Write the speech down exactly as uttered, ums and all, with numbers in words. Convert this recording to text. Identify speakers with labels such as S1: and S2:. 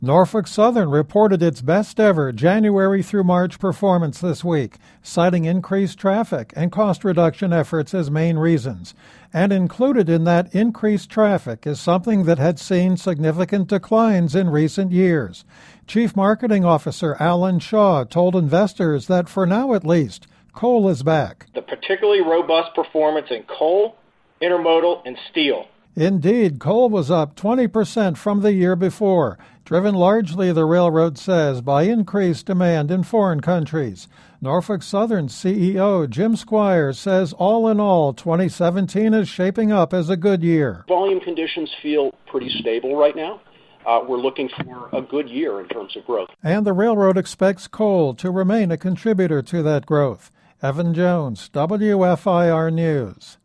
S1: Norfolk Southern reported its best ever January through March performance this week, citing increased traffic and cost reduction efforts as main reasons. And included in that increased traffic is something that had seen significant declines in recent years. Chief Marketing Officer Alan Shaw told investors that for now at least, coal is back.
S2: The particularly robust performance in coal, intermodal, and steel.
S1: Indeed, coal was up twenty percent from the year before, driven largely, the railroad says, by increased demand in foreign countries. Norfolk Southern C E O Jim Squires says all in all, twenty seventeen is shaping up as a good year.
S3: Volume conditions feel pretty stable right now. Uh, we're looking for a good year in terms of growth.
S1: And the railroad expects coal to remain a contributor to that growth. Evan Jones, W F I R News.